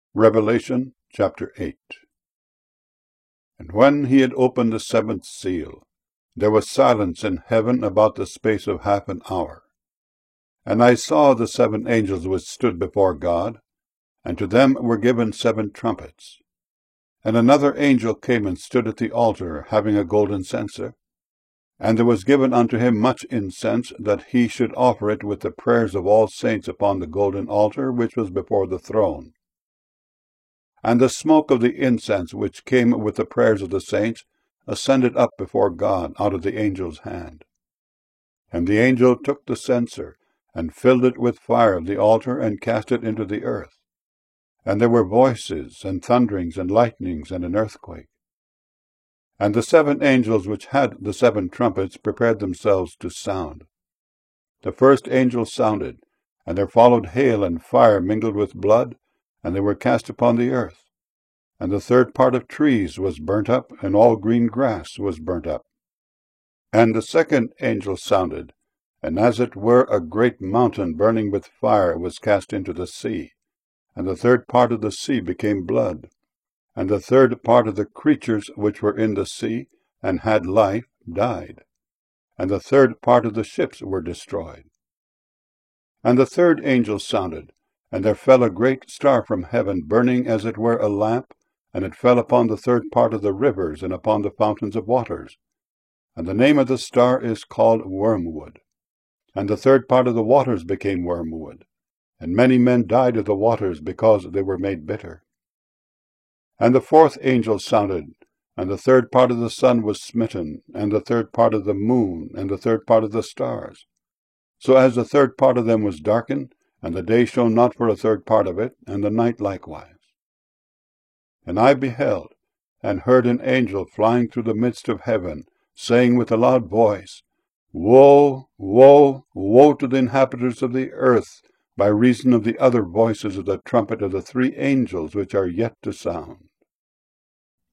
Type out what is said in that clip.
Revelation chapter 8. And when he had opened the seventh seal, there was silence in heaven about the space of half an hour. And I saw the seven angels which stood before God, and to them were given seven trumpets. And another angel came and stood at the altar, having a golden censer. And there was given unto him much incense, that he should offer it with the prayers of all saints upon the golden altar which was before the throne. And the smoke of the incense which came with the prayers of the saints ascended up before God out of the angel's hand. And the angel took the censer, and filled it with fire of the altar, and cast it into the earth. And there were voices, and thunderings, and lightnings, and an earthquake. And the seven angels which had the seven trumpets prepared themselves to sound. The first angel sounded, and there followed hail and fire mingled with blood, and they were cast upon the earth. And the third part of trees was burnt up, and all green grass was burnt up. And the second angel sounded, and as it were a great mountain burning with fire was cast into the sea. And the third part of the sea became blood. And the third part of the creatures which were in the sea, and had life, died. And the third part of the ships were destroyed. And the third angel sounded, and there fell a great star from heaven, burning as it were a lamp, and it fell upon the third part of the rivers, and upon the fountains of waters. And the name of the star is called Wormwood. And the third part of the waters became wormwood, and many men died of the waters, because they were made bitter. And the fourth angel sounded, and the third part of the sun was smitten, and the third part of the moon, and the third part of the stars. So as the third part of them was darkened, and the day shone not for a third part of it, and the night likewise. And I beheld, and heard an angel flying through the midst of heaven, saying with a loud voice, Woe, woe, woe to the inhabitants of the earth, by reason of the other voices of the trumpet of the three angels which are yet to sound.